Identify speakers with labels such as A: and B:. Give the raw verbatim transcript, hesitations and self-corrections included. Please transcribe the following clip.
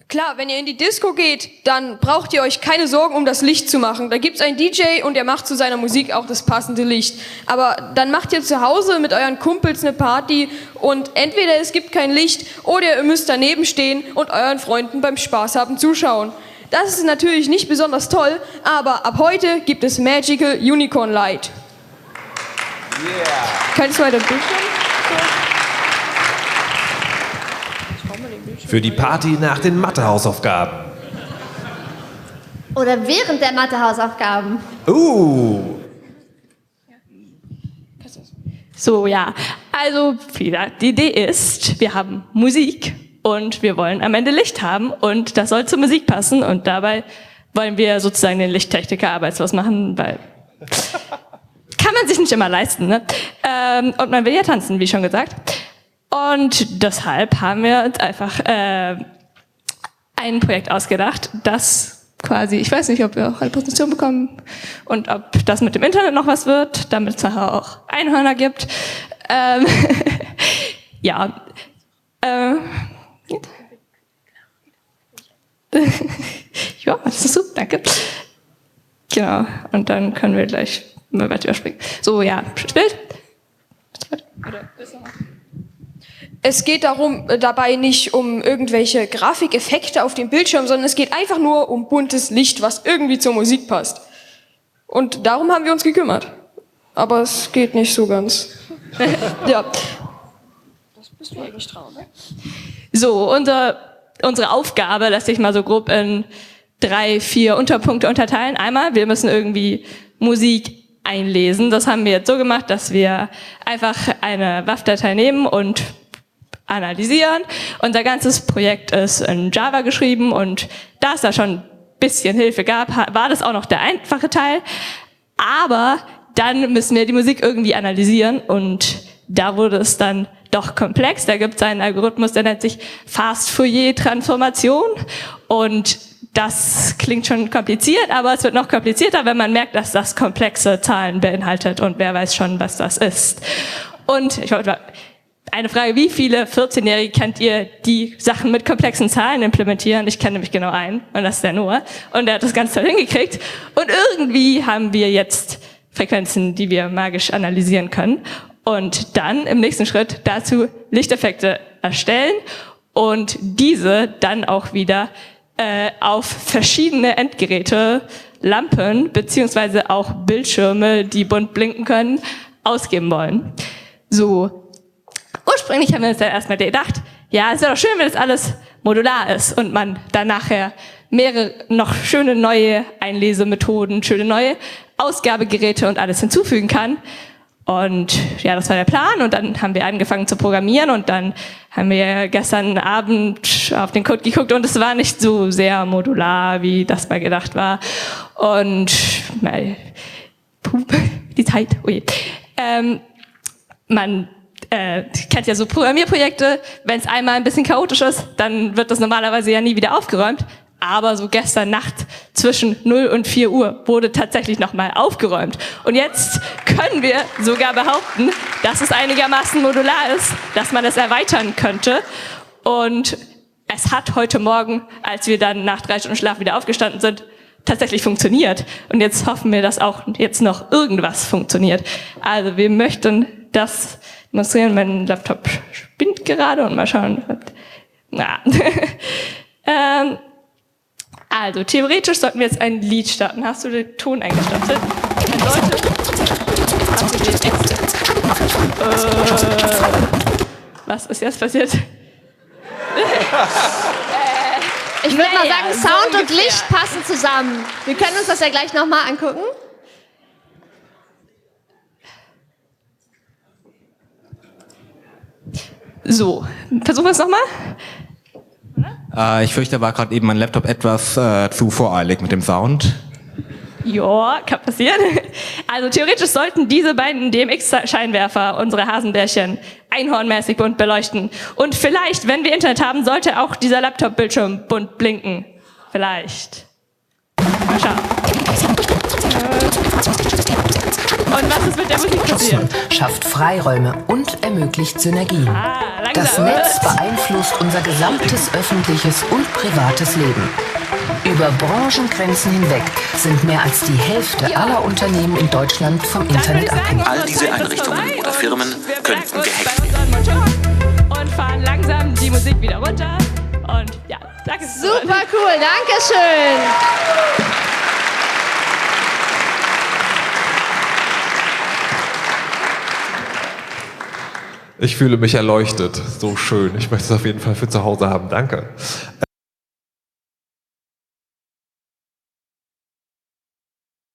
A: Klar, wenn ihr in die Disco geht, dann braucht ihr euch keine Sorgen um das Licht zu machen. Da gibt's einen D J und der macht zu seiner Musik auch das passende Licht. Aber dann macht ihr zu Hause mit euren Kumpels eine Party und entweder es gibt kein Licht oder ihr müsst daneben stehen und euren Freunden beim Spaß haben zuschauen. Das ist natürlich nicht besonders toll, aber ab heute gibt es Magical Unicorn Light.
B: Yeah.
A: Kannst du weiter Bildschirm?
B: Für die Party nach den Mathehausaufgaben.
C: Oder während der Mathehausaufgaben.
B: Uh.
D: So, ja. Also, wieder, die Idee ist, wir haben Musik und wir wollen am Ende Licht haben und das soll zur Musik passen und dabei wollen wir sozusagen den Lichttechniker arbeitslos machen, weil kann man sich nicht immer leisten, ne? Ähm, und man will ja tanzen, wie schon gesagt. Und deshalb haben wir uns einfach äh, ein Projekt ausgedacht, das quasi, ich weiß nicht, ob wir auch eine Präsentation bekommen und ob das mit dem Internet noch was wird, damit es nachher auch Einhörner gibt. Ähm, ja. Äh, ja, das ist super, danke. Genau, und dann können wir gleich mal weiter überspringen. So, ja, Bild. Oder ist noch was?
A: Es geht darum, dabei nicht um irgendwelche Grafikeffekte auf dem Bildschirm, sondern es geht einfach nur um buntes Licht, was irgendwie zur Musik passt. Und darum haben wir uns gekümmert. Aber es geht nicht so ganz. Ja. Das bist du eigentlich dran, ne?
D: So, unser, unsere Aufgabe lässt sich mal so grob in drei, vier Unterpunkte unterteilen. Einmal, wir müssen irgendwie Musik einlesen. Das haben wir jetzt so gemacht, dass wir einfach eine W A V-Datei nehmen und analysieren. Unser ganzes Projekt ist in Java geschrieben und da es da schon ein bisschen Hilfe gab, war das auch noch der einfache Teil. Aber dann müssen wir die Musik irgendwie analysieren und da wurde es dann doch komplex. Da gibt es einen Algorithmus, der nennt sich Fast-Fourier-Transformation und das klingt schon kompliziert, aber es wird noch komplizierter, wenn man merkt, dass das komplexe Zahlen beinhaltet und wer weiß schon, was das ist. Und ich wollte eine Frage, wie viele vierzehnjährige kennt ihr, die Sachen mit komplexen Zahlen implementieren? Ich kenne nämlich genau einen und das ist der Noah und der hat das ganz toll hingekriegt und irgendwie haben wir jetzt Frequenzen, die wir magisch analysieren können und dann im nächsten Schritt dazu Lichteffekte erstellen und diese dann auch wieder äh, auf verschiedene Endgeräte, Lampen beziehungsweise auch Bildschirme, die bunt blinken können, ausgeben wollen. So. Ursprünglich haben wir uns dann erstmal gedacht, ja, es wäre doch schön, wenn das alles modular ist und man dann nachher mehrere noch schöne neue Einlesemethoden, schöne neue Ausgabegeräte und alles hinzufügen kann. Und ja, das war der Plan und dann haben wir angefangen zu programmieren und dann haben wir gestern Abend auf den Code geguckt und es war nicht so sehr modular, wie das mal gedacht war. Und puh, die Zeit, ui. Ähm, man Äh, kennt ja so Programmierprojekte, wenn es einmal ein bisschen chaotisch ist, dann wird das normalerweise ja nie wieder aufgeräumt. Aber so gestern Nacht zwischen null und vier Uhr wurde tatsächlich nochmal aufgeräumt. Und jetzt können wir sogar behaupten, dass es einigermaßen modular ist, dass man es erweitern könnte. Und es hat heute Morgen, als wir dann nach drei Stunden Schlaf wieder aufgestanden sind, tatsächlich funktioniert. Und jetzt hoffen wir, dass auch jetzt noch irgendwas funktioniert. Also wir möchten das demonstrieren. Mein Laptop spinnt gerade und mal schauen. Na. ähm, also theoretisch sollten wir jetzt ein Lied starten. Hast du den Ton eingestartet? Leute, hast du den Exit? Äh, was ist jetzt passiert?
C: Ich würde mal
D: Naja,
C: sagen,
D: so
C: Sound und
D: ungefähr.
C: Licht passen zusammen. Wir können uns das ja gleich nochmal angucken.
D: So, versuchen wir es nochmal.
E: Äh, ich fürchte, da war gerade eben mein Laptop etwas äh, zu voreilig mit dem Sound.
D: Ja, kann passieren. Also theoretisch sollten diese beiden D M X-Scheinwerfer unsere Hasenbärchen einhornmäßig bunt beleuchten. Und vielleicht, wenn wir Internet haben, sollte auch dieser Laptop-Bildschirm bunt blinken. Vielleicht. Mal schauen. Und was ist mit der Musik passiert?
F: Schafft Freiräume und ermöglicht Synergien.
D: Ah, langsam.
F: Das Netz beeinflusst unser gesamtes öffentliches und privates Leben. Über Branchengrenzen hinweg sind mehr als die Hälfte aller Unternehmen in Deutschland vom Internet abhängig.
G: All diese Einrichtungen oder Firmen könnten gehackt werden.
D: Und fahren langsam die Musik wieder runter. Und ja, danke.
C: Super cool, danke schön.
B: Ich fühle mich erleuchtet. So schön. Ich möchte es auf jeden Fall für zu Hause haben. Danke.